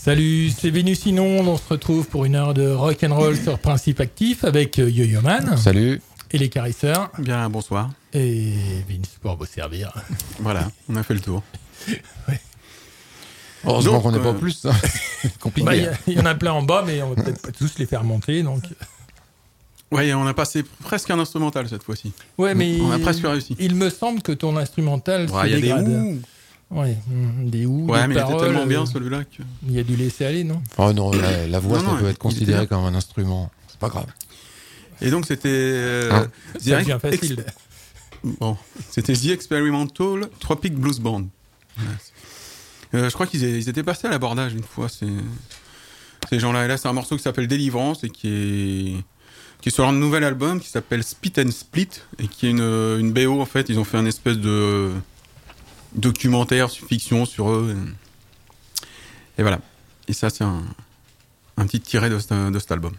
Salut, c'est Vénus Sinon. On se retrouve pour une heure de rock'n'roll sur Principe Actif avec Yo-Yo Man. Salut. Et les carisseurs. Bien, bonsoir. Et Vince pour vous servir. Voilà, on a fait le tour. Ouais. Heureusement qu'on n'est pas plus. Hein. C'est compliqué. Il y en a plein en bas, mais on va peut-être pas tous les faire monter. Donc. Ouais, on a passé presque un instrumental cette fois-ci. Ouais, mais on a presque réussi. Il me semble que ton instrumental se y a dégrade. des ouh. Ouais, des ouh. Ouais, des mais paroles, il était tellement bien celui-là que. Il y a du laisser aller, non? Oh non, la voix, ça peut être considéré comme un instrument. C'est pas grave. Et donc c'était. Ça devient facile. Bon, c'était The Experimental Tropic Blues Band. Je crois qu'ils étaient passés à l'abordage une fois, ces gens-là. Et là, c'est un morceau qui s'appelle Délivrance et qui est sur leur nouvel album qui s'appelle Spit and Split et qui est une BO en fait. Ils ont fait un espèce de documentaire fiction sur eux. Et voilà. Et ça, c'est un petit tiré de cet album.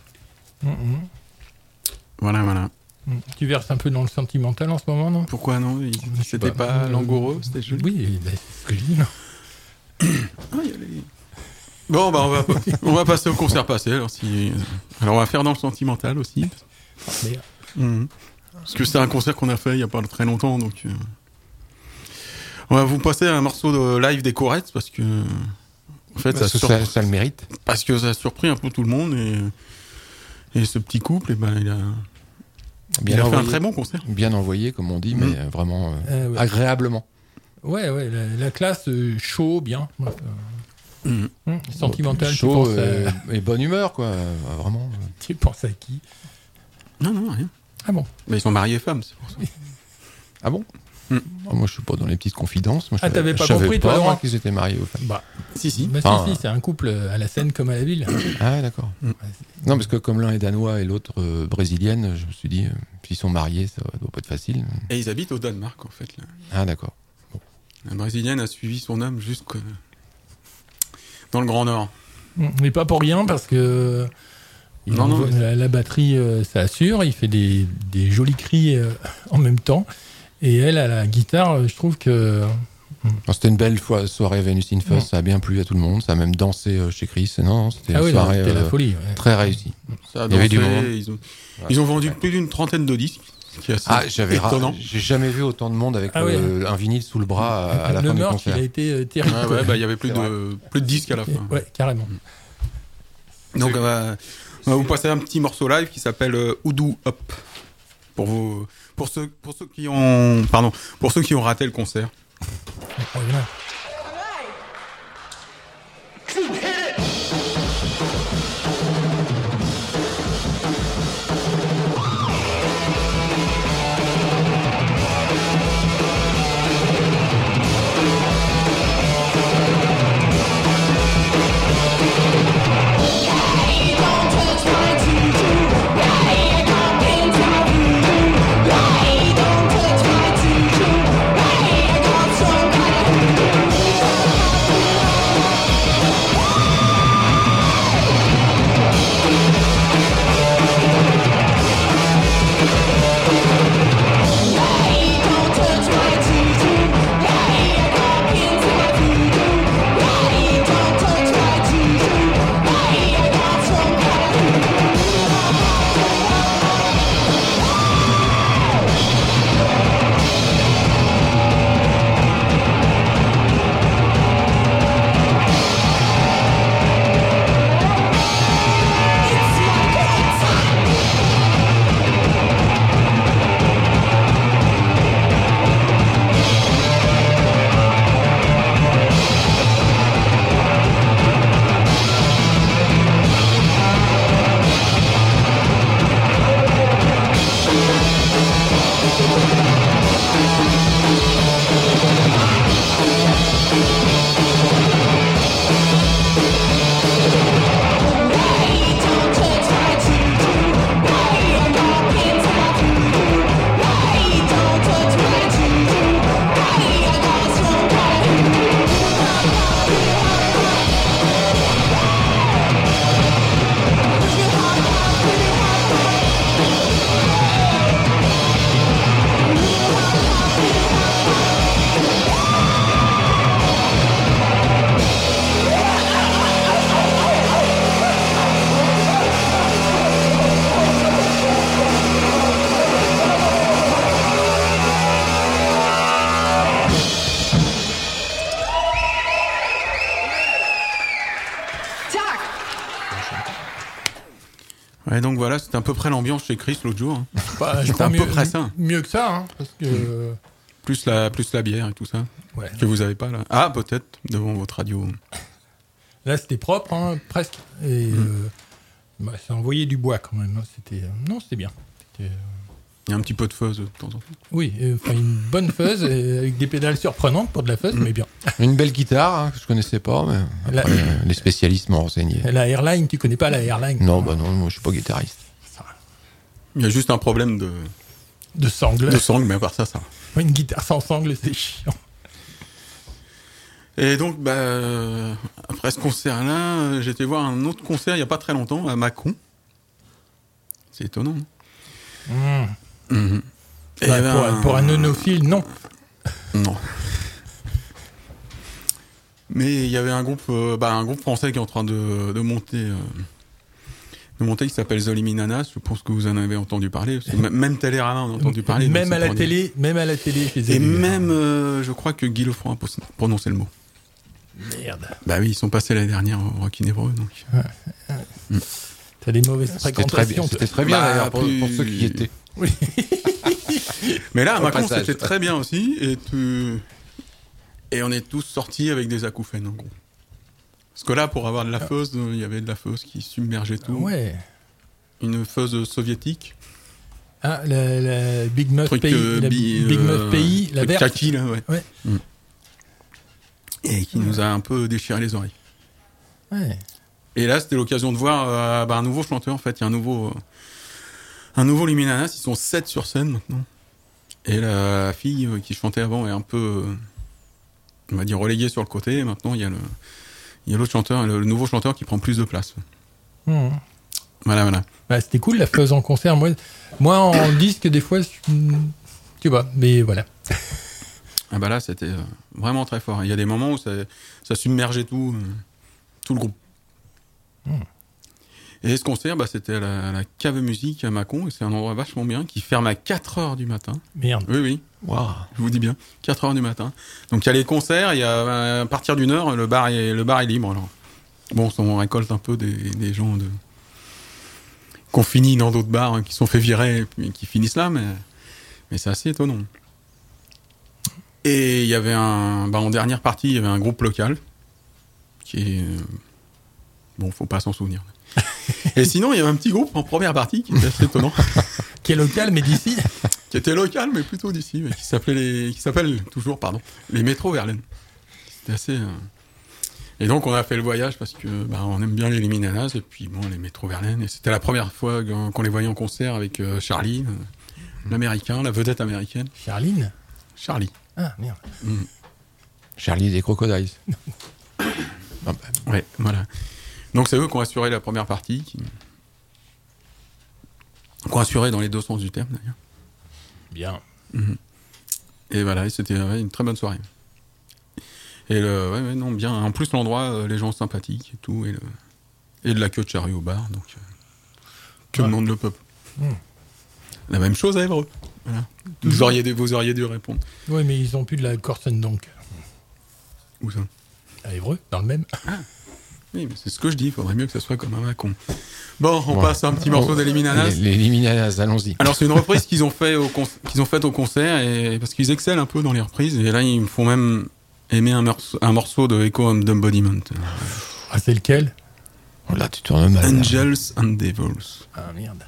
Voilà. Tu verses un peu dans le sentimental en ce moment, non? Pourquoi non? C'était pas langoureux, c'était joli. Oui, c'est ce que je dis, non? Bon, bah on va passer au concert passé. Alors on va faire dans le sentimental aussi. Parce que c'est un concert qu'on a fait il y a pas très longtemps, donc on va vous passer un morceau de live des Corettes parce que en fait ça le mérite. Parce que ça a surpris un peu tout le monde et ce petit couple, il a fait un très bon concert. Bien envoyé, comme on dit, mais vraiment agréablement. Ouais, la classe chaud, bien. Sentimental, chaud et bonne humeur, quoi. Vraiment. Tu penses à qui? Non, rien. Ah bon? Mais ils sont mariés femmes, c'est pour ça. Ah bon? Moi, je suis pas dans les petites confidences. Moi, t'avais pas compris, toi, moi, qu'ils étaient mariés aux femmes. Si, si, c'est un couple à la scène comme à la ville. Ah, d'accord. Non, parce que comme l'un est danois et l'autre brésilienne, je me suis dit, s'ils sont mariés, ça doit pas être facile. Et ils habitent au Danemark, en fait. Là. Ah, d'accord. Bon. La brésilienne a suivi son homme jusque dans le Grand Nord. Mais pas pour rien, parce que la batterie, ça assure, il fait des jolis cris en même temps. Et elle, à la guitare, je trouve que... C'était une belle soirée Venus in Fuzz, ça a bien plu à tout le monde, ça a même dansé chez Chris. Non, c'était une soirée c'était la folie, très réussie. Ça a dansé, il y avait du monde. Ils ont vendu plus d'une trentaine de disques. Qui est assez étonnant. J'ai jamais vu autant de monde avec un vinyle sous le bras à la fin du concert. Il a été terrible. Il y avait plus de disques à la fin. Ouais, carrément. Donc on va vous passer un petit morceau live qui s'appelle Hoodoo Up pour ceux qui ont raté le concert. Don't touch my tutu. Hey, I got some kind of voilà, c'était à peu près l'ambiance chez Chris l'autre jour. Hein. Bah, c'était à peu près ça. Mieux que ça, hein, parce que... Plus la bière et tout ça. Ouais. Que vous avez pas là. Ah, peut-être, devant votre radio. Là, c'était propre, hein, presque. Et ça envoyait du bois quand même. Hein. C'était bien. Il y a un petit peu de fuzz de temps en temps. Oui, une bonne fuzz avec des pédales surprenantes pour de la fuzz, mais bien. Une belle guitare hein, que je connaissais pas, mais après, les spécialistes m'ont renseigné. La Airline, tu connais pas la Airline? Non, bah non, moi je suis pas guitariste. Il y a juste un problème de sangle. De sangle, mais à part ça, ça. Une guitare sans sangle, c'est chiant. Et donc, après ce concert-là, j'ai été voir un autre concert il n'y a pas très longtemps, à Mâcon. C'est étonnant. Et pour un nonophile, non. Non. Mais il y avait un groupe français qui est en train de monter... qui s'appelle Zoliminanas, je pense que vous en avez entendu parler. Même Télérama en a entendu parler. Même à la télé, je les ai vus. Et même, hein. je crois que Guy Lefranc a prononcé le mot. Merde. Bah oui, ils sont passés l'année dernière au Rock in Évreux, donc. T'as des mauvaises fréquentations. C'était très bien d'ailleurs pour ceux qui y étaient. Oui. Mais là, à Mâcon, c'était très bien aussi. Et on est tous sortis avec des acouphènes, en gros. Parce que là, pour avoir de la fuzz, il y avait de la fuzz qui submergeait tout. Ouais. Une fuzz soviétique. Ah, la Big Muff Pays. Big Muff Pays, la verte. Kaki, là, ouais. Et qui nous a un peu déchiré les oreilles. Ouais. Et là, c'était l'occasion de voir un nouveau chanteur, en fait. Il y a un nouveau Luminanas. Ils sont 7 sur scène, maintenant. Et la fille qui chantait avant est un peu, on va dire, reléguée sur le côté. Et maintenant, il y a l'autre chanteur, le nouveau chanteur qui prend plus de place. Voilà. Bah, c'était cool la fuzz en concert. Moi en disque, des fois, tu vois, mais voilà. Ah bah là, c'était vraiment très fort. Il y a des moments où ça submergeait tout le groupe. Et ce concert, c'était à la Cave Musique à Mâcon. Et c'est un endroit vachement bien qui ferme à 4h du matin. Merde. Oui. Wow. Je vous dis bien, 4h du matin. Donc il y a les concerts, à partir d'une heure, le bar est libre. Alors. Bon, on récolte un peu des gens qu'on finit dans d'autres bars, qui sont fait virer et qui finissent là, mais c'est assez étonnant. Et il y avait en dernière partie, il y avait un groupe local qui est... faut pas s'en souvenir. Et sinon, il y avait un petit groupe en première partie qui était assez étonnant. Qui est local, mais d'ici. Qui était local, mais plutôt d'ici, mais qui s'appelle toujours, les Métro Verlaine. C'était assez... Et donc, on a fait le voyage parce que on aime bien les Luminanas et puis les Métro Verlaine. Et c'était la première fois qu'on les voyait en concert avec Charlie, l'américain, la vedette américaine. Charlie. Ah, merde. Charlie des Crocodiles. Ouais, voilà. Donc, c'est eux qui ont assuré la première partie, qui ont assuré dans les deux sens du terme, d'ailleurs. Bien. Et voilà, et c'était une très bonne soirée. Et bien. En plus, l'endroit, les gens sympathiques et tout, et de la queue de charrue au bar, donc que demande le peuple. La même chose à Évreux. Voilà. Vous auriez dû répondre. Oui, mais ils ont plus de la Corsen donc. Où ça? À Évreux, dans le même. Ah. Oui, mais c'est ce que je dis, il faudrait mieux que ça soit comme un Mâcon. Bon, on passe à un petit morceau des Luminanas. Les Luminanas, allons-y. Alors, c'est une reprise qu'ils ont faite au concert, et parce qu'ils excellent un peu dans les reprises, et là, ils me font même aimer un morceau de Echo and Embodiment. Ah, c'est lequel? Oh là, tu tournes mal. Angels and Devils. Ah, merde.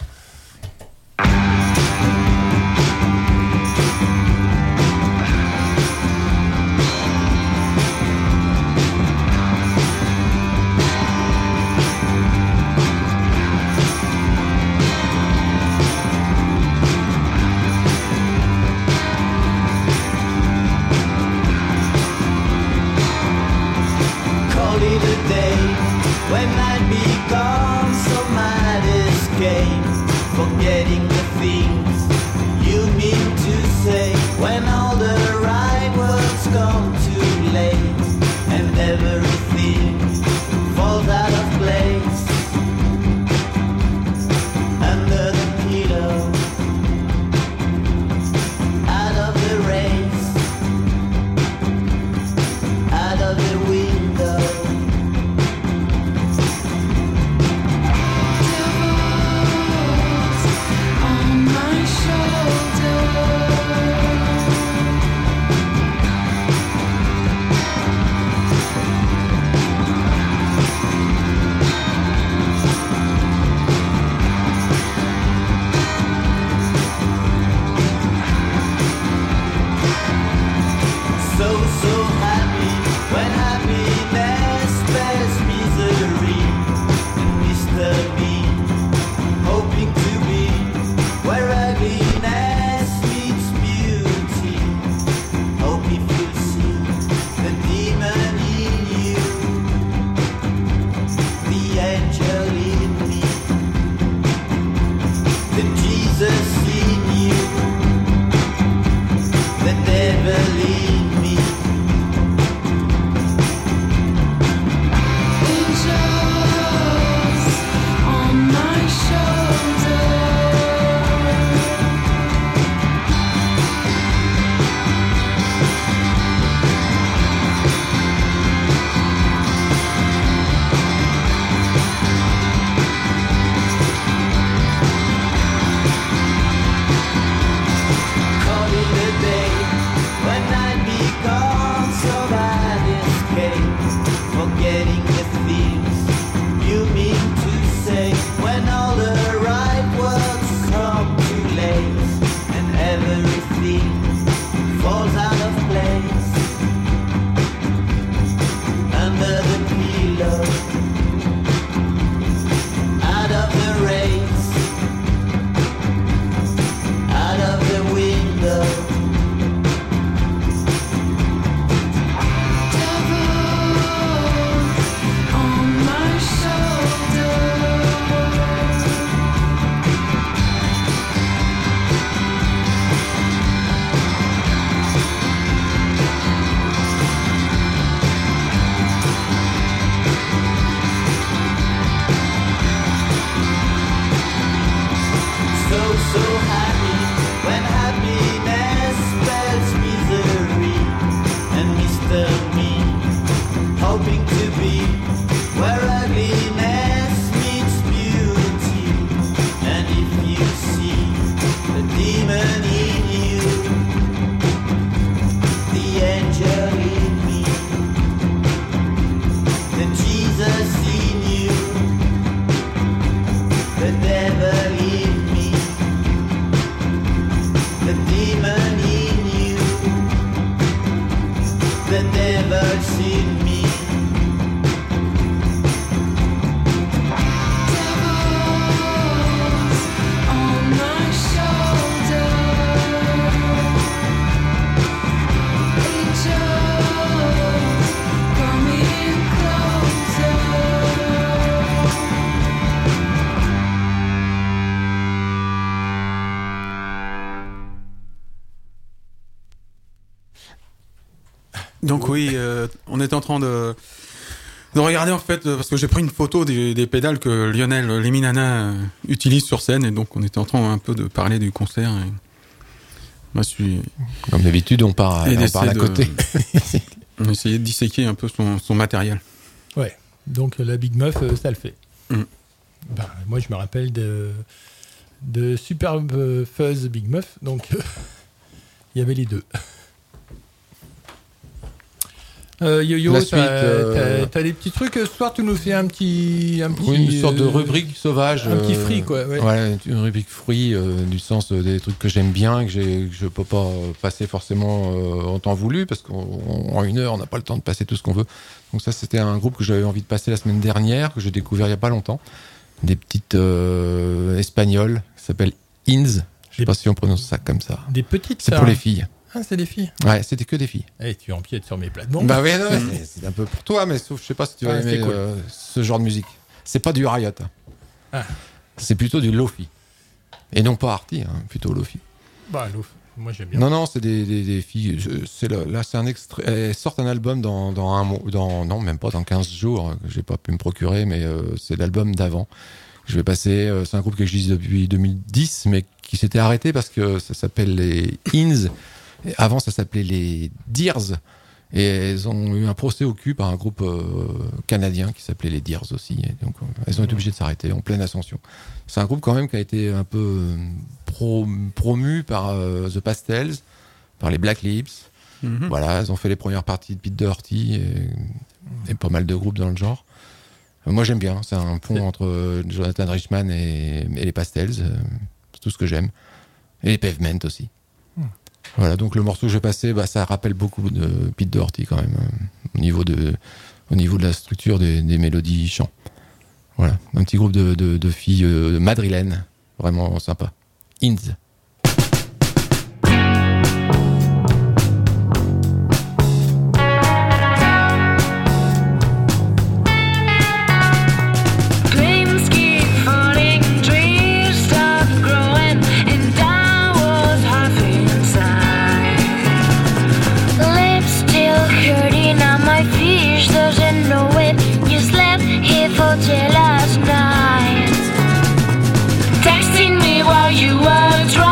When man becomes so mad, escape, forgetting the things the demon in you that never seen me. Devils on my shoulder, angels coming closer. Donc oui, on est en train de regarder en fait, parce que j'ai pris une photo des pédales que Lionel Leminana utilise sur scène, et donc on était en train un peu de parler du concert. Et moi, je suis... Comme d'habitude, on part à côté. On essayait de disséquer un peu son matériel. Ouais, donc la Big Muff, ça le fait. Ben, moi, je me rappelle de Superbe Fuzz Big Muff, donc il y avait les deux. Yo-Yo, La suite, t'as des petits trucs. Ce soir, tu nous fais un petit une sorte de rubrique sauvage. Un petit fruit, quoi. Ouais. Voilà, une rubrique fruit, du sens des trucs que j'aime bien, que je peux pas passer forcément en temps voulu, parce qu'en une heure, on n'a pas le temps de passer tout ce qu'on veut. Donc ça, c'était un groupe que j'avais envie de passer la semaine dernière, que j'ai découvert il y a pas longtemps. Des petites espagnoles, qui s'appellent Ins. Je sais pas si on prononce ça comme ça. Des petites. C'est pour les filles. Ah, c'est des filles. Ouais, c'était que des filles. Eh, tu empiètes sur mes plates-bandes. Bah oui, non, c'est un peu pour toi, mais sauf, je sais pas si tu vas aimer cool. ce genre de musique. C'est pas du Riot. Ah. C'est plutôt du Lofi. Et non pas Arty, plutôt Lofi. Bah, moi j'aime bien. Non, c'est des filles. Là, c'est un extrait. Elles sortent un album dans un mois, non, même pas dans 15 jours, que j'ai pas pu me procurer, mais c'est l'album d'avant. Je vais passer. C'est un groupe que j'utilise depuis 2010, mais qui s'était arrêté parce que ça s'appelle les Ins. Avant, ça s'appelait les Deers. Et elles ont eu un procès au cul par un groupe canadien qui s'appelait les Deers aussi. Et donc, elles ont été obligées de s'arrêter en pleine ascension. C'est un groupe quand même qui a été un peu promu par The Pastels, par les Black Lips. Mm-hmm. Voilà, elles ont fait les premières parties de Pete Doherty et pas mal de groupes dans le genre. Moi, j'aime bien. C'est un pont entre Jonathan Richman et les Pastels. C'est tout ce que j'aime. Et les Pavement aussi. Voilà, donc le morceau que j'ai passé, ça rappelle beaucoup de Pete Doherty quand même, au niveau de la structure des mélodies chants. Voilà, un petit groupe de filles madrilènes, vraiment sympa. Ins. Till last night, texting me while you were drunk.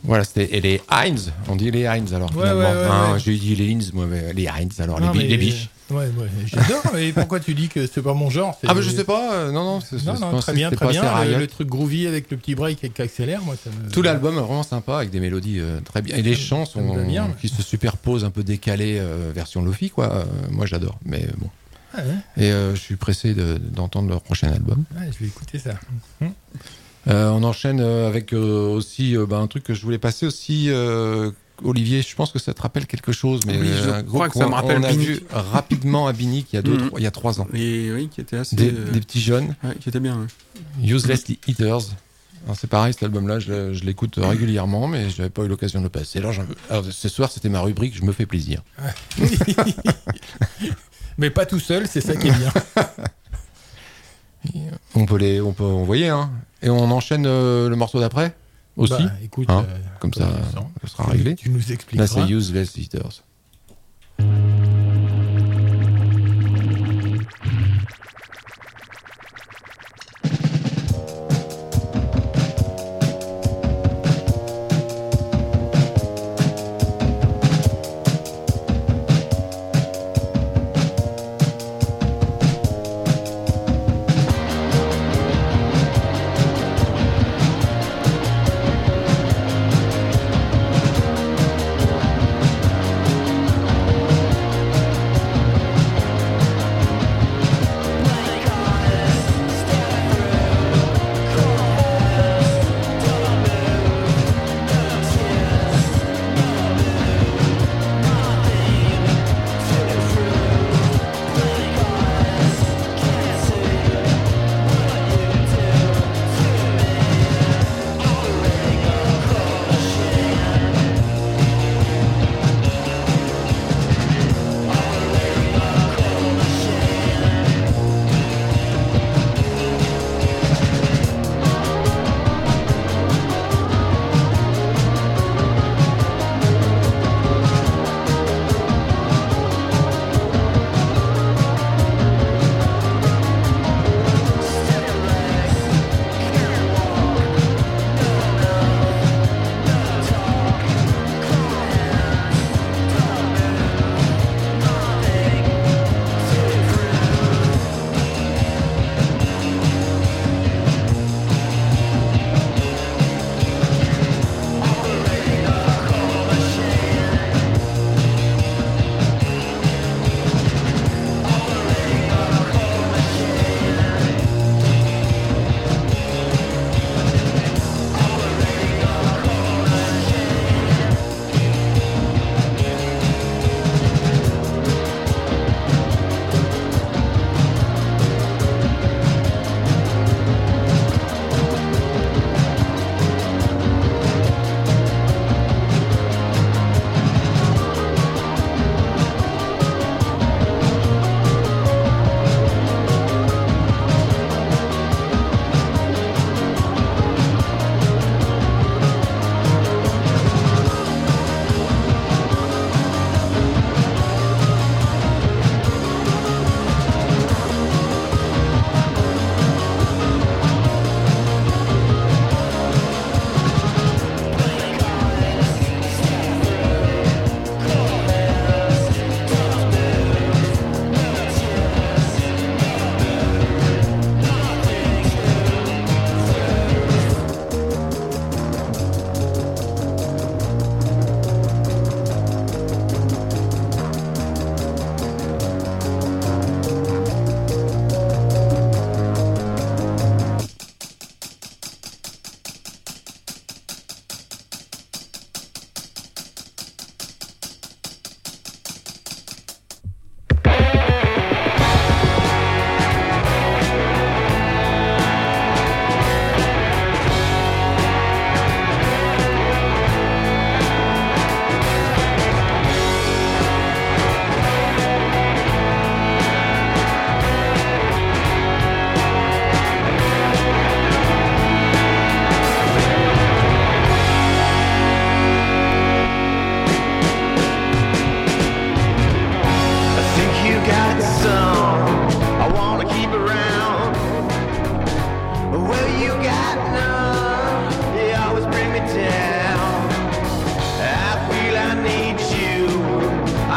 Voilà, c'était et les Heinz. On dit les Heinz alors. Ouais, finalement. ouais, Hein, ouais. j'ai dit les Heinz, moi, mais les Heinz alors Non, mais- les biches. Ouais, j'adore. Et pourquoi tu dis que c'est pas mon genre? Ah bah je sais pas. Non, Non, très bien, très bien. Le truc groovy avec le petit break qui accélère, moi, ça me... Tout l'album est vraiment sympa avec des mélodies très bien et les chants ça me va bien. qui se superposent un peu décalés version Lofi quoi. Moi j'adore. Mais bon. Ah ouais, Et je suis pressé d'entendre leur prochain album. ouais, je vais écouter ça. On enchaîne avec aussi un truc que je voulais passer aussi. Olivier, je pense que ça te rappelle quelque chose, mais Oui, je un crois groupe que ça me rappelle on a Binic. vu rapidement à Binic il y a 3 ans. Et oui, qui était assez. Des petits jeunes, Ouais, qui était bien. Ouais. Uselessly Eaters. Alors, c'est pareil, cet album-là, je l'écoute régulièrement, mais je n'avais pas eu l'occasion de le passer. Alors, ce soir, c'était ma rubrique, je me fais plaisir. Mais pas tout seul, c'est ça qui est bien. On peut envoyer, hein. Et on enchaîne le morceau d'après aussi. Bah, écoute, Hein, comme ça, tu sens. ça sera réglé. Tu nous Là, expliqueras. c'est Useless Eaters. Thank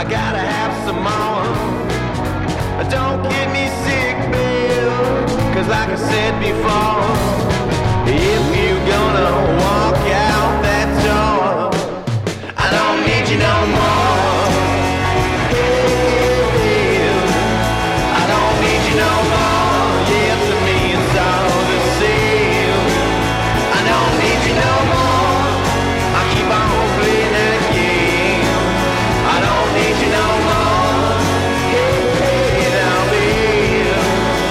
I gotta have some more. Don't get me sick, Bill, 'cause like I said before, if you gonna walk out that door, I don't need you no more. Hey, Bill, I don't need you no more. Yeah, to me it's all the same. I don't need you no more. I keep on playing that game. I don't need you no more. Hey, now, Bill.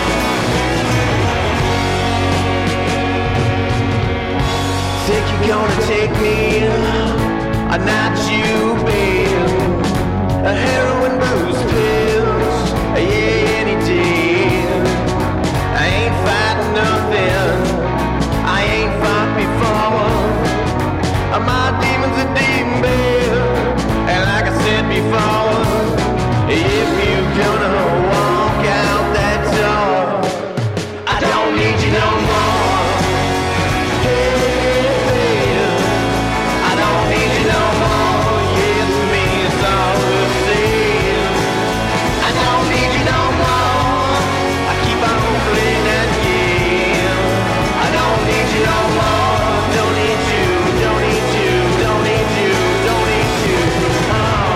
Think you're gonna take me? Not you, Bill. A heroin, booze, pills. Yeah, any day. I ain't fighting nothing. I ain't fought before. My demon's a demon, Bill. And like I said before, if you gonna walk out that door, I don't need you no more. Hey, Bill, I don't need you no more. Yeah, to me it's all the same. I don't need you no more. I keep on playing that game. I don't need you no more. Don't need you, don't need you, don't need you, don't need you. Oh.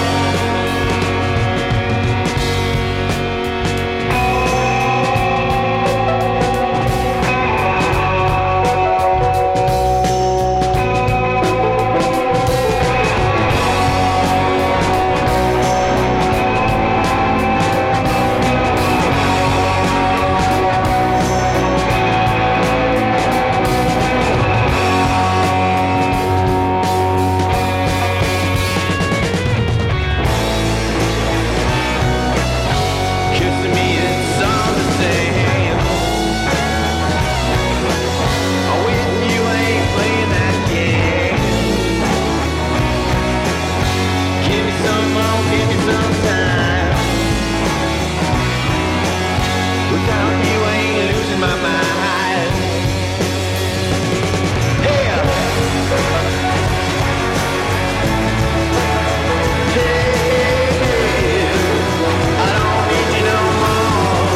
Kissing me, it's all the same. With you, I ain't playing that game. Give me some more, give me some time. Without you, I ain't losing my mind. Hey, I don't need you no more.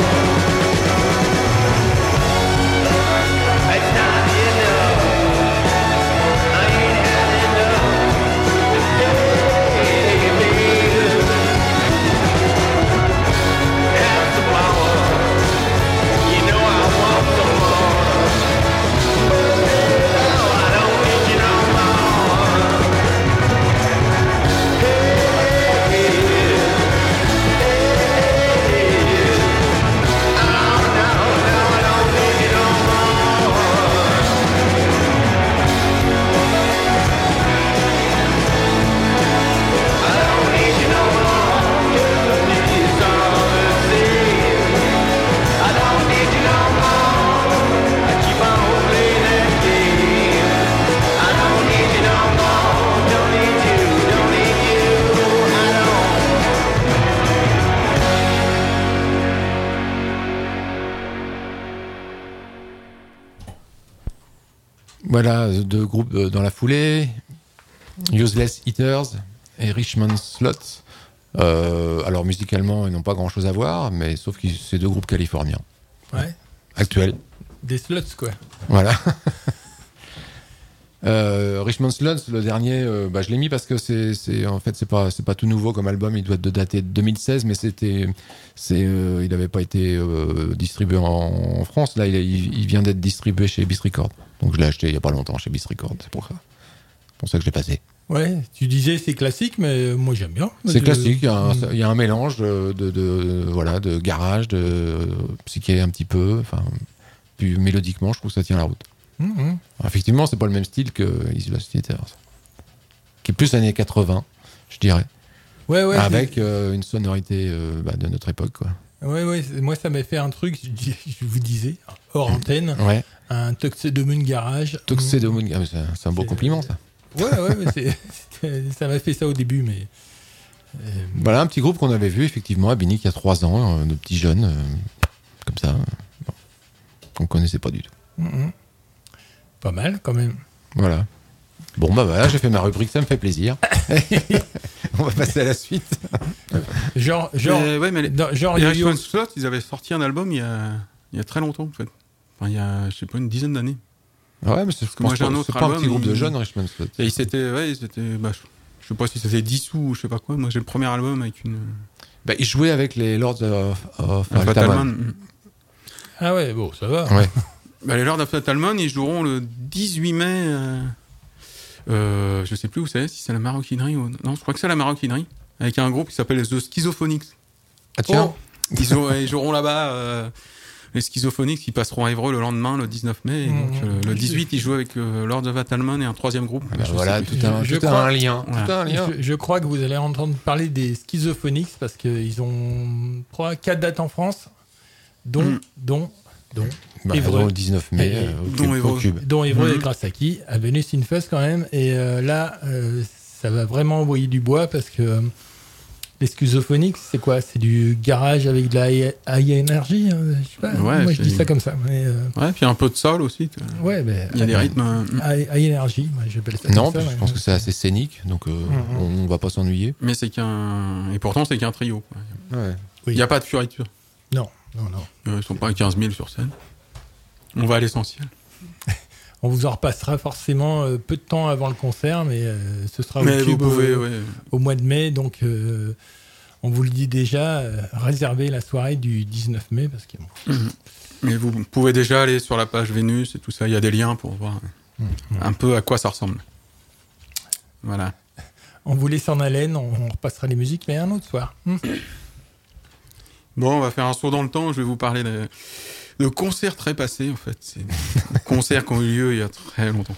It's not enough. I ain't had enough. Hey, baby, have some more. You know I want some more. Oh, I don't need you no more. Voilà, deux groupes dans la foulée. Useless Eaters et Richmond Slots. Alors musicalement, ils n'ont pas grand-chose à voir, mais sauf que c'est deux groupes californiens. Ouais. Actuels. Des sluts, quoi. Voilà. Richmond Sluts, le dernier, je l'ai mis parce que c'est pas tout nouveau comme album. Il doit dater de 2016, mais il n'avait pas été distribué en France. Là, il vient d'être distribué chez Beast Records. Donc je l'ai acheté il y a pas longtemps chez Beast Records. C'est pour ça que je l'ai passé. Ouais, tu disais c'est classique, mais moi j'aime bien. C'est classique. Il y a un mélange de garage, de psyché un petit peu. Enfin, puis mélodiquement, je trouve que ça tient la route. Mm-hmm. Effectivement, c'est pas le même style que Useless Eaters, qui est plus années 80, je dirais. Ouais, avec une sonorité de notre époque, quoi. Ouais, moi ça m'a fait un truc, je vous disais, hors antenne, Ouais. un Tuxedo Moon Garage. Tuxedo Moon, c'est un beau compliment, ça. Ouais, ça m'a fait ça au début, mais... Voilà, un petit groupe qu'on avait vu, effectivement, à Binic il y a 3 ans, de petits jeunes, comme ça, qu'on connaissait pas du tout. Mm-hmm. Pas mal, quand même. Voilà. Bon, voilà, j'ai fait ma rubrique, ça me fait plaisir. On va passer à la suite. Genre, Ouais, mais genre les Yo-Yo. Richmond Slot, ils avaient sorti un album il y a très longtemps, en fait. Enfin, il y a, je sais pas, une dizaine d'années. Ouais, mais c'est que moi, j'ai un autre c'est pas un album, petit groupe de il- jeunes, Richmond Slot. Et ils étaient, je sais pas si c'était dissous ou je sais pas quoi. Moi, j'ai le premier album avec une. Bah, ils jouaient avec les Lords of un Altamont. Fatalman. Ah ouais, bon, ça va. Ouais. Bah, les Lords of Fatalman, ils joueront le 18 mai. Je sais plus où c'est, si c'est la Maroquinerie ou. Non, je crois que c'est la Maroquinerie. Avec un groupe qui s'appelle The Schizophonics. Ah tiens. Ils joueront là-bas. Les Schizophonics, qui passeront à Évreux le lendemain, le 19 mai. Et donc, le 18, ils jouent avec Lords of Fatalman et un troisième groupe. Ah bah Je voilà, sais plus. tout Je a crois- un lien. Voilà. Tout a un lien. Je crois que vous allez entendre parler des Schizophonics parce qu'ils ont 3-4 dates en France, dont Bah, Évreux. le 19 mai, Et- dont au Évreux. Cube. Évreux Mhm. et Grasaki, à Venus in Fest quand même. Et là, ça va vraiment envoyer du bois parce que les Schizophonics, c'est quoi? C'est du garage avec de la high energy, je sais pas. Ouais, moi, je dis c'est- ça comme ça. Mais, Ouais, puis un peu de soul aussi. ouais, ben, Il y a des rythmes. high energy, moi, j'appelle ça. Non, comme ça, je pense que c'est assez scénique, donc on va pas s'ennuyer. Mais c'est qu'un. Et pourtant, c'est qu'un trio. Quoi. Ouais. Oui. Il n'y a pas de fioriture. Non. Ils sont pas à 15 000 sur scène. On va à l'essentiel. On vous en repassera forcément peu de temps avant le concert, mais ce sera Mais au vous Cube pouvez, au mois de mai. Donc, on vous le dit déjà, réservez la soirée du 19 mai parce que Mais vous pouvez déjà aller sur la page Vénus et tout ça. Il y a des liens pour voir un peu à quoi ça ressemble. Voilà. on vous laisse en haleine, on repassera les musiques, mais un autre soir. Bon, on va faire un saut dans le temps. Je vais vous parler de concerts très passés, en fait. C'est des concerts qui ont eu lieu il y a très longtemps.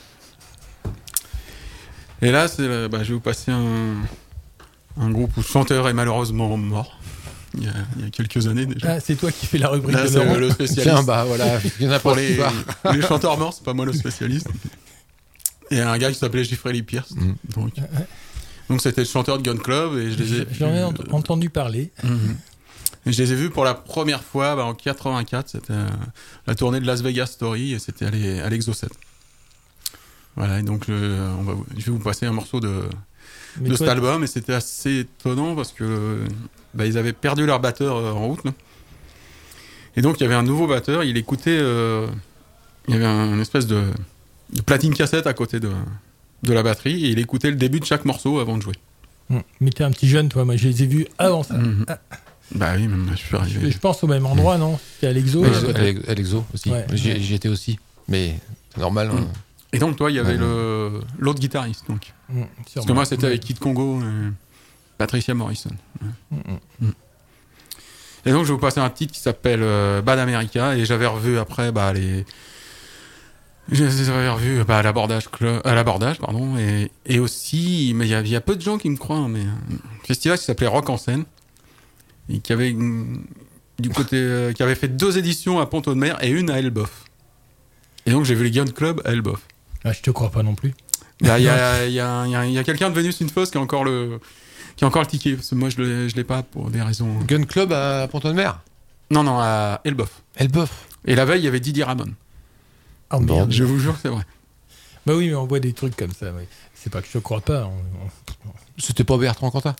Et là, je vais vous passer un groupe où le chanteur est malheureusement mort. Il y a quelques années déjà. Ah, c'est toi qui fais la rubrique Là, de c'est Laurent. le spécialiste. Tiens, bah voilà, il y en a Pour pas les, les... les chanteurs morts, c'est pas moi le spécialiste. Et un gars qui s'appelait Jeffrey Lee Pierce. Donc c'était le chanteur de Gun Club et je les ai. J'en ai entendu parler. Et je les ai vus pour la première fois en 84. C'était la tournée de Las Vegas Story et c'était à l'Exo 7. Voilà, et donc je vais vous passer un morceau de Mais cet toi, album et c'était assez étonnant parce que ils avaient perdu leur batteur en route. Là. Et donc il y avait un nouveau batteur, il écoutait. Il y avait une espèce de platine cassette à côté de la batterie et il écoutait le début de chaque morceau avant de jouer. Mais t'es un petit jeune, toi. Moi, je les ai vus avant ça. Ah. Bah oui, même je suis arrivé. Je pense au même endroit, non? C'était à l'Exo. Ouais, là. à l'Exo aussi. Ouais. J'y étais aussi. Mais c'est normal. hein. Et donc toi, il y avait l'autre guitariste. Donc. Parce que moi, c'était avec Kid Congo et Patricia Morrison. Ouais. Et donc, je vais vous passer un titre qui s'appelle Bad America. Et j'avais revu après j'avais revu à l'abordage, pardon. Et aussi, mais il y a peu de gens qui me croient, mais un festival qui s'appelait Rock en scène. Et qui avait qui avait fait 2 éditions à Pont-Audemer et une à Elbeuf. Et donc, j'ai vu les Gun Club à Elbeuf. Ah, je te crois pas non plus. Il y a quelqu'un de Venus in Fest qui a encore le ticket. Parce que moi, je l'ai pas pour des raisons. Gun Club à Pont-Audemer. Non, à Elbeuf. Elbeuf. Et la veille, il y avait Didier Ramon. Oh merde. Je vous jure que c'est vrai. Bah oui, mais on voit des trucs comme ça. Oui. C'est pas que je te crois pas. C'était pas Bertrand Cantat.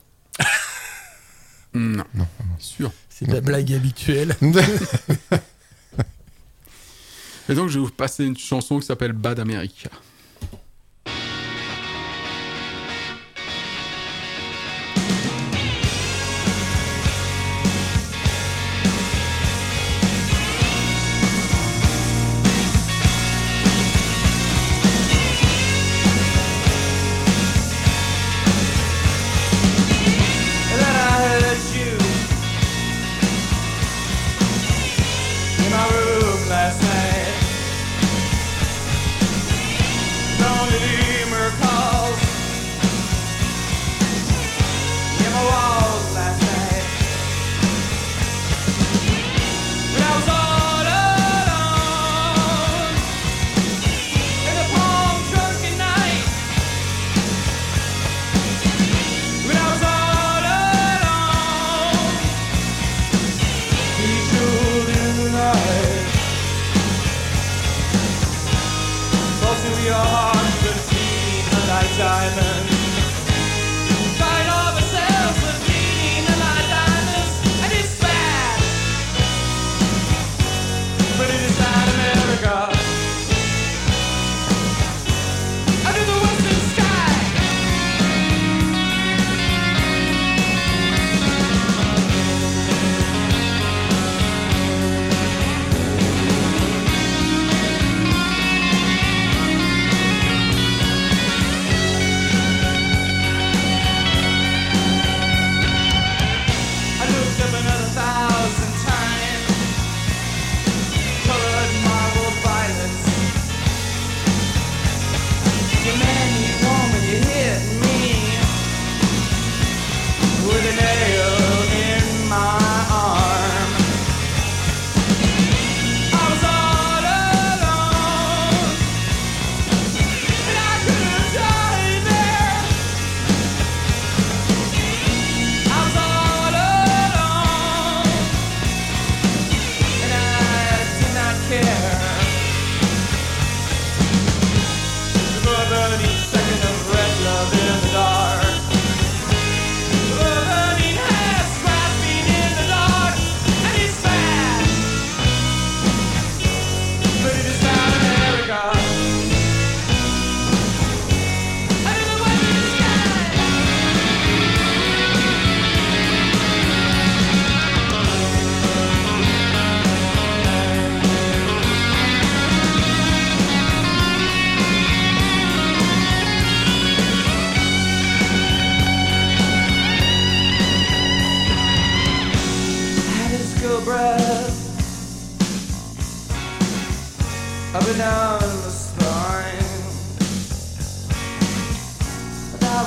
Non. Non. Sûr. C'est de la blague habituelle. Et donc, je vais vous passer une chanson qui s'appelle Bad America. And then I heard you in my room last night.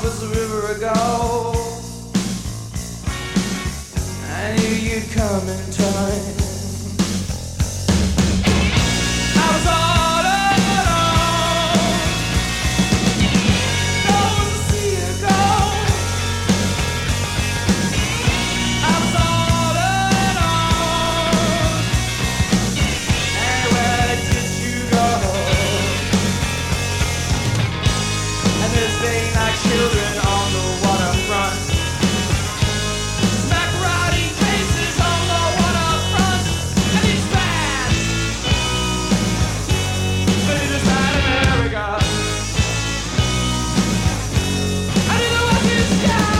was a river ago. I knew you'd come in time. I was all alone. No one to see you go. I was all alone. And where did you go? And there's been like children on the waterfront. Smack riding faces on the waterfront. And it's bad. But it is bad America. I didn't know what this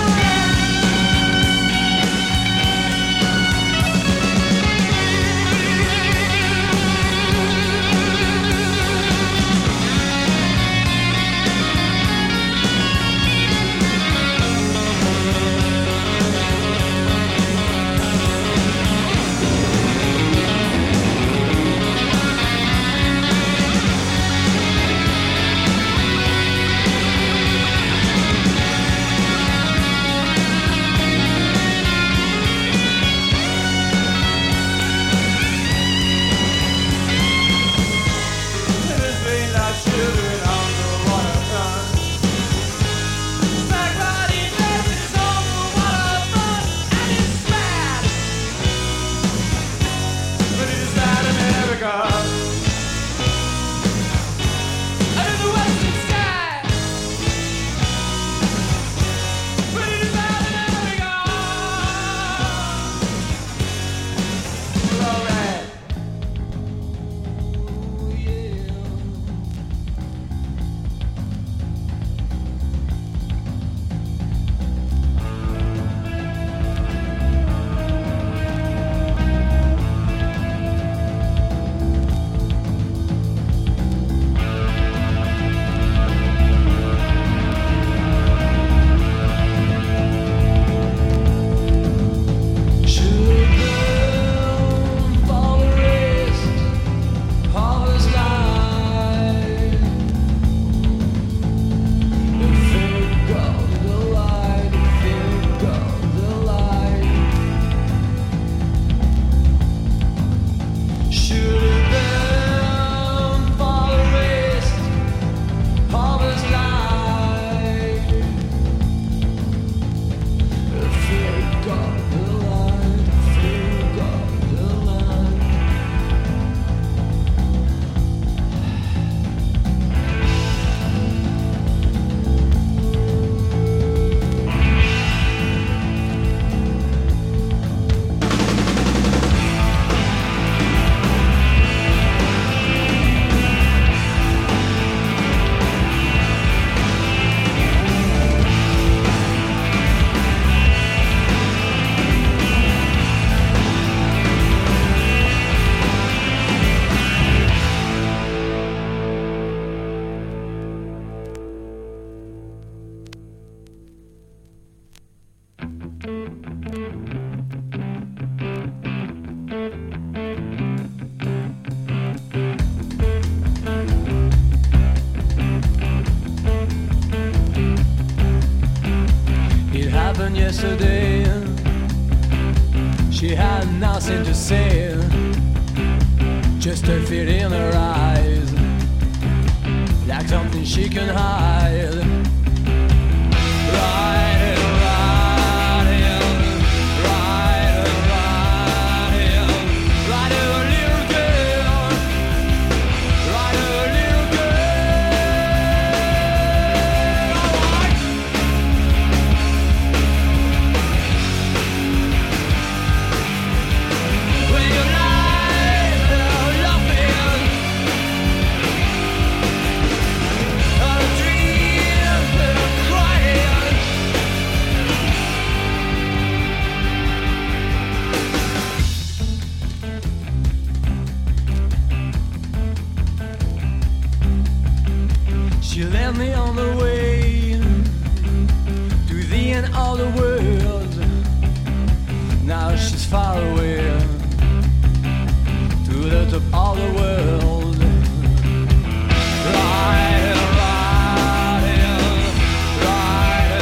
Yesterday, she had nothing to say, just a fear in her eyes, like something she can hide. Riding, ride a little girl, ride a little when you lie there laughing, a dream crying. She led me on the way to the end of the world. Now she's far away to the top of the world. Ride, ride, ride.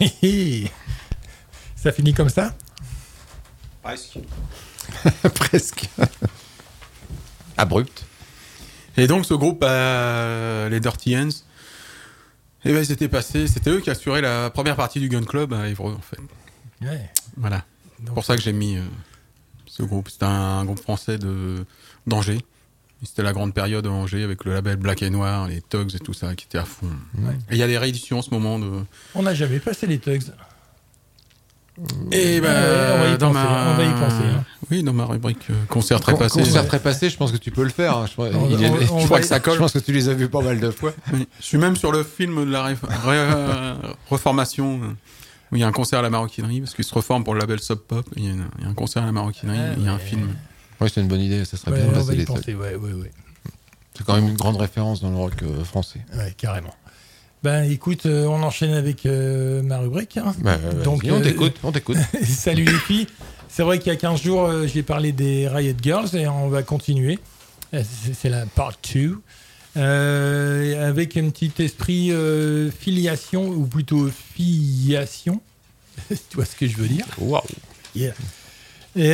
Ça finit comme ça? Presque. Presque. Abrupt. Et donc ce groupe, les Dirty Hands, eh ben, c'était eux qui assuraient la première partie du Gun Club à Évreux, en fait. Ouais. Voilà. C'est pour ça que j'ai mis ce groupe. C'était un groupe français d'Angers. Et c'était la grande période à Angers avec le label Black et Noir, les Tugs et tout ça qui étaient à fond. Ouais. Et il y a des rééditions en ce moment de. On n'a jamais passé les Tugs. Et ben, on va y dans penser, on va y penser, hein. Oui, dans ma rubrique concert très passé. Concert très passé, je pense que tu peux le faire. Hein. Je crois que ça colle. Je pense que tu les as vus pas mal de fois. Oui. Je suis même sur le film de la reformation, où il y a un concert à la maroquinerie, parce qu'ils se reforment pour le label Sub Pop. Il y a un concert à la maroquinerie, il y a un film. Oui, c'est une bonne idée, ça serait Ouais, bien de on va passer y les penser, trucs. ouais. C'est quand même une grande référence dans le rock français. Ouais, carrément. Ben écoute, on enchaîne avec ma rubrique. Hein. Donc, on t'écoute. Salut les filles. C'est vrai qu'il y a 15 jours, j'ai parlé des Riot Girls et on va continuer. C'est la part 2. Avec un petit esprit filiation, ou plutôt filiation. Tu vois ce que je veux dire? Waouh. Yeah. Et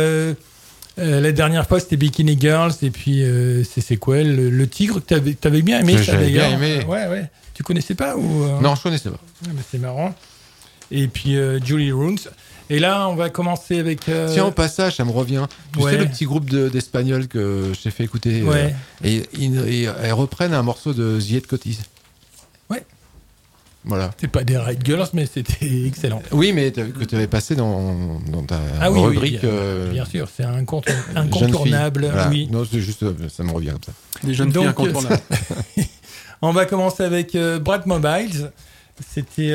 la dernière fois, c'était Bikini Girls et puis c'est quoi le Tigre que t'avais bien aimé, ça d'ailleurs. Bien aimé. Ouais. Tu connaissais pas ou Non, je connaissais pas. Ah, mais c'est marrant. Et puis Julie Runes. Et là, on va commencer avec. Tiens, au passage, ça me revient. Tu sais le petit groupe d'Espagnols que je t'ai fait écouter. Ouais. Et ils reprennent un morceau de The Head Cotis. Ouais. Voilà. C'est pas des Riot Girls, mais c'était excellent. Oui, mais que tu avais passé dans ta rubrique. Oui, bien sûr, c'est incontournable. Voilà. Oui. Non, c'est juste, ça me revient comme ça. Des jeunes filles incontournables. On va commencer avec Brat Mobiles. C'était,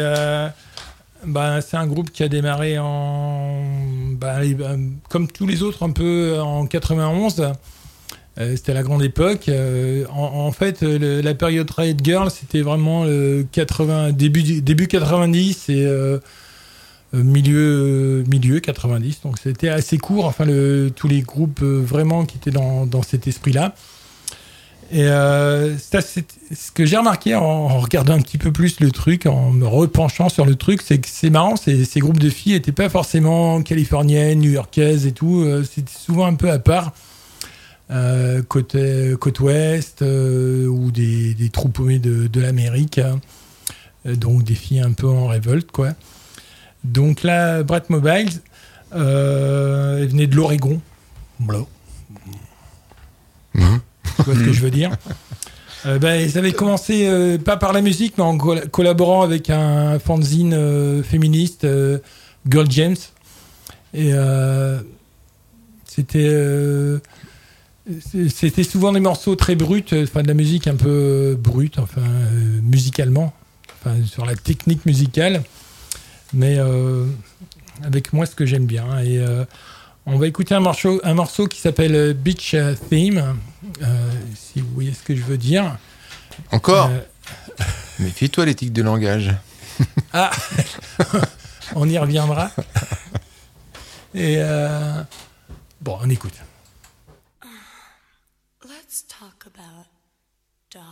c'est un groupe qui a démarré comme tous les autres, un peu en 91. C'était la grande époque. En fait, la période Riot Girl, c'était vraiment début 90 et milieu 90. Donc c'était assez court. Enfin, tous les groupes vraiment qui étaient dans cet esprit-là. Et c'est ce que j'ai remarqué en regardant un petit peu plus le truc, en me repenchant sur le truc, c'est que c'est marrant, ces groupes de filles n'étaient pas forcément californiennes, new-yorkaises et tout, c'était souvent un peu à part, côte ouest, ou des troupes de l'Amérique, donc des filles un peu en révolte, quoi. Donc là, Brat Mobiles, elle venait de l'Oregon. Voilà. Tu vois ce que je veux dire? Ils avaient commencé pas par la musique, mais en collaborant avec un fanzine féministe, Girl James. Et c'était souvent des morceaux très bruts, de la musique un peu brute, musicalement, sur la technique musicale, mais avec moi ce que j'aime bien. Et on va écouter un morceau qui s'appelle Beach Theme, si vous voyez ce que je veux dire. Encore Méfie-toi l'éthique de langage. Ah on y reviendra. Et on écoute. Let's talk about dogs.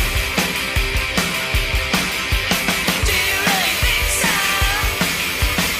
Do you really think so?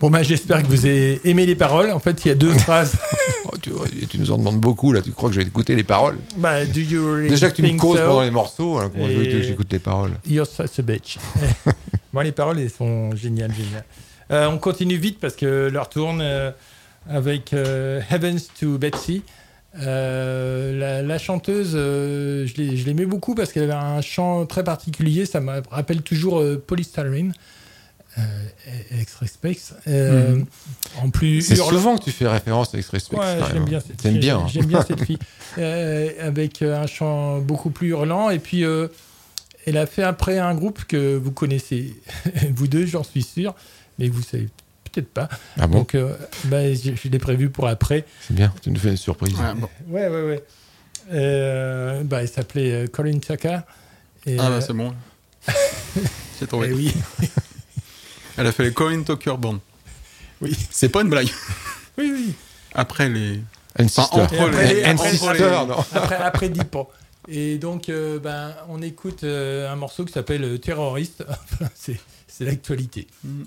Bon, bah, j'espère que vous avez aimé les paroles. En fait, il y a 2 phrases. Oh, tu nous en demandes beaucoup, là. Tu crois que je vais écouter les paroles? Bah, do you really Déjà que tu me think causes so? pendant les morceaux, alors comment je veux que j'écoute les paroles? You're such a bitch. Bon, les paroles, elles sont géniales. On continue vite parce que l'heure tourne avec Heavens to Betsy. La chanteuse, je l'aimais beaucoup parce qu'elle avait un chant très particulier. Ça me rappelle toujours Polystyrene. X-Respect. En plus, C'est souvent que tu fais référence à X-Respect. Ouais, j'aime bien T'aimes bien. Hein. J'aime bien cette fille. Avec un chant beaucoup plus hurlant. Et puis, elle a fait après un groupe que vous connaissez, vous deux, j'en suis sûr, mais vous savez peut-être pas. Ah bon? Donc, je l'ai prévu pour après. C'est bien, tu nous fais une surprise. Ouais, bon. Ouais. Elle s'appelait Colin Tucker. Et, C'est bon. C'est trouvé. eh oui. Elle a fait les Colin Tucker Band. Oui. C'est pas une blague. Oui. Après les. N-Sister. entre les- N-Sister, non. Après 10 ans. Et donc, on écoute un morceau qui s'appelle Terroriste. c'est l'actualité.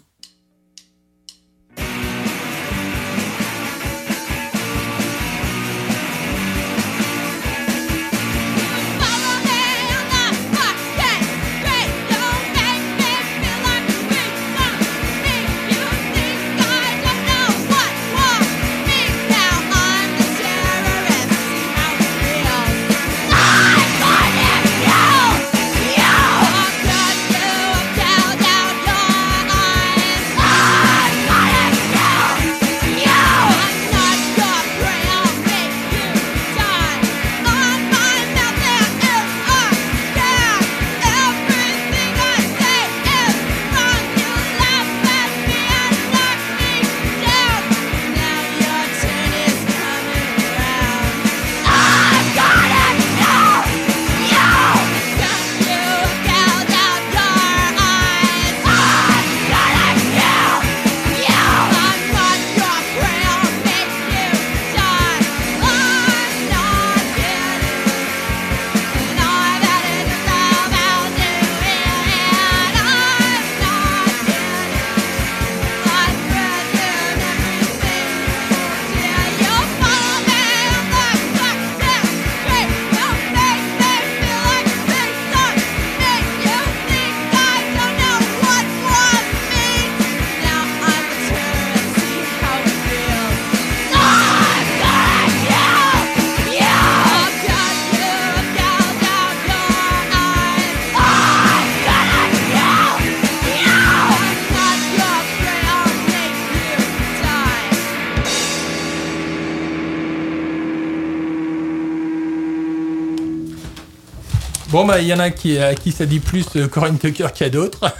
Bon, il y en a à qui ça dit plus Corinne Tucker qu'il y a d'autres.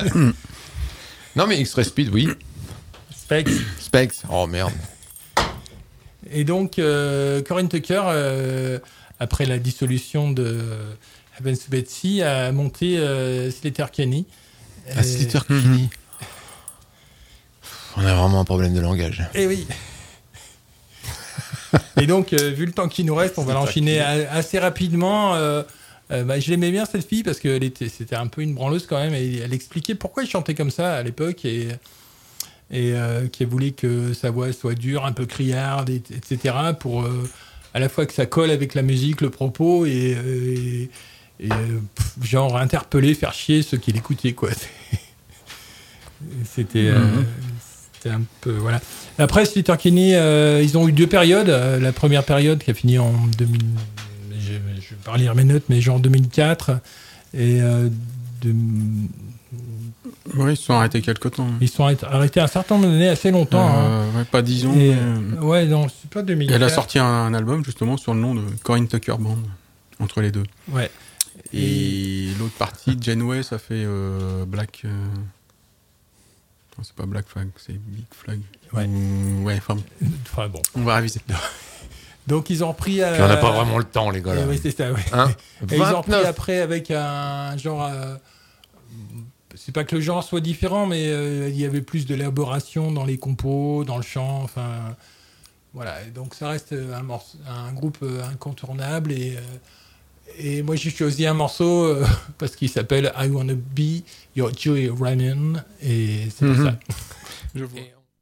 Non, mais X-Ray oui. Specs. Oh merde. Et donc, Corinne Tucker, après la dissolution de Heavens to Betsy, a monté Sleater-Kinney. Sleater-Kinney. On a vraiment un problème de langage. Eh oui. Et donc, vu le temps qui nous reste, on va l'enchaîner assez rapidement. Je l'aimais bien cette fille parce que c'était un peu une branleuse quand même. Et elle expliquait pourquoi elle chantait comme ça à l'époque et qu'elle voulait que sa voix soit dure, un peu criarde, etc. Pour à la fois que ça colle avec la musique, le propos et genre interpeller, faire chier ceux qui l'écoutaient, quoi. C'était un peu, voilà. Après, Sleater-Kinney, ils ont eu 2 périodes. La première période qui a fini en 2000. Je vais pas relire mes notes, mais genre 2004. Et Oui, ils se sont arrêtés quelque temps. ils sont arrêtés un certain nombre d'années, assez longtemps. Ouais, pas 10 ans. Et, mais- ouais, non, c'est pas 2004. Elle a sorti un album justement sur le nom de Corinne Tucker Band, entre les deux. Ouais. Et l'autre partie, Janeway, ça fait Black. Non, c'est pas Black Flag, c'est Big Flag. Ouais. Ouais, enfin, Enfin bon. on va réviser. Donc ils ont repris. Puis on n'a pas vraiment le temps, les gars. Là. Oui, c'est ça. Ouais. Hein Et ils ont repris 29. après avec un genre. C'est pas que le genre soit différent, mais il y avait plus d'élaboration dans les compos, dans le chant. Enfin, voilà. Donc ça reste un groupe incontournable. Et moi j'ai choisi un morceau parce qu'il s'appelle I Wanna Be Your Joey Ryan. Et c'est pour ça. Je vois.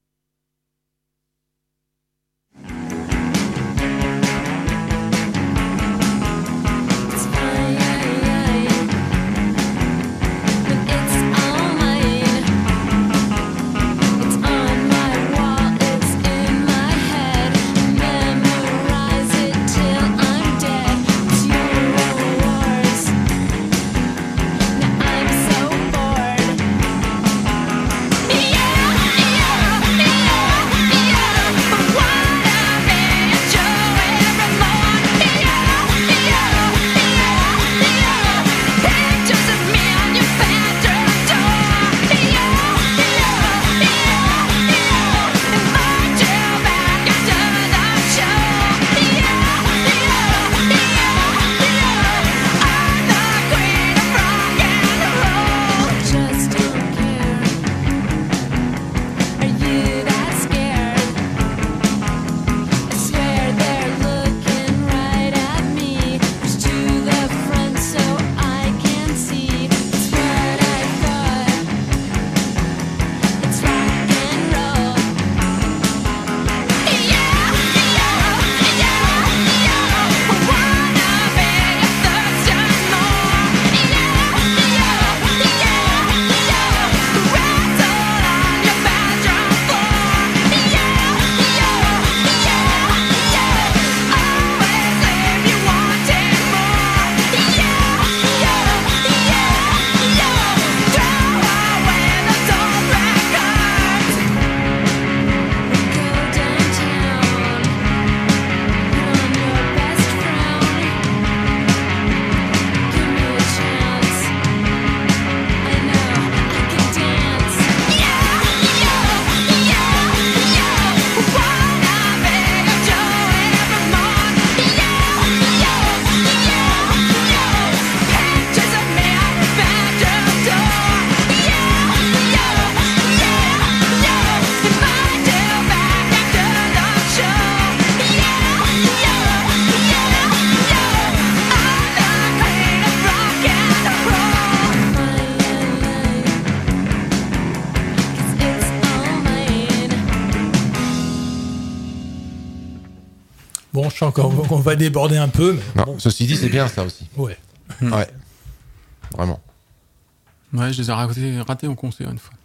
sachant qu'on va déborder un peu. Mais Non, bon, ceci dit, c'est bien ça aussi. ouais. Ouais. Vraiment. Ouais, je les ai ratés en concert une fois.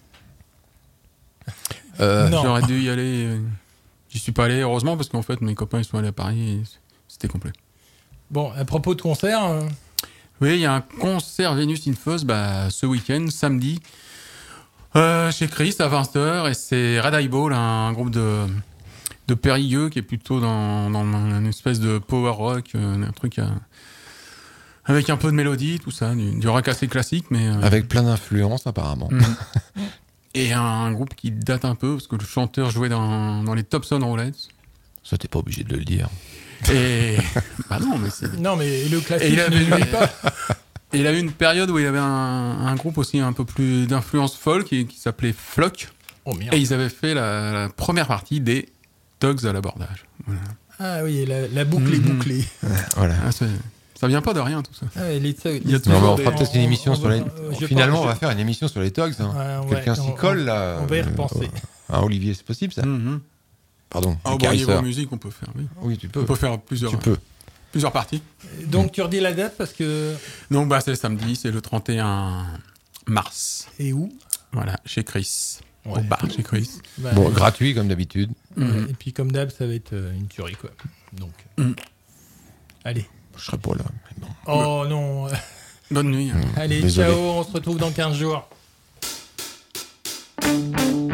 Non. J'aurais dû y aller. J'y suis pas allé, heureusement, parce qu'en fait, mes copains ils sont allés à Paris et c'était complet. Bon, à propos de concert, Oui, il y a un concert Venus in Fuzz ce week-end, samedi, chez Chris à 20h, et c'est Red Eyeball, un groupe de Périgueux qui est plutôt dans une espèce de power rock, un truc avec un peu de mélodie, tout ça, du rock assez classique, mais Avec plein d'influences, apparemment. et un groupe qui date un peu parce que le chanteur jouait dans les Thompson Roulets. Ça, t'es pas obligé de le dire. Et bah non, mais c'est. non, mais le Et classique il avait, ne nuit pas. et il a eu une période où il avait un groupe aussi un peu plus d'influence folk qui s'appelait Flock. Oh merde. Et ils avaient fait la première partie des Dogs à l'abordage. Voilà. Ah oui, la boucle est bouclée. Voilà. Ah, ça vient pas de rien tout ça. Ah, ouais, Il y a Non, mais toujours on des- fera peut-être une émission sur les. je Finalement, pense- on va faire une émission sur les Togs. Hein. Ouais, Quelqu'un s'y on- colle là. on va y repenser. Ah, Olivier, c'est possible ça Mhm. Pardon. Ah, le bon, niveau carisseur. musique, on peut faire, oui. Oui, tu peux. On peut faire plusieurs parties. Donc tu redis la date parce que... Donc, c'est le samedi, c'est le 31 mars. Et où? Voilà, chez Chris. Ouais. Au bar chez Chris. Bah, Bon, gratuit comme d'habitude. ouais, et puis comme d'hab, ça va être une tuerie, quoi. Donc, allez. Je serai pas là. Mais bon. Oh non. Bonne nuit. Allez, Désolé. ciao, on se retrouve dans 15 jours.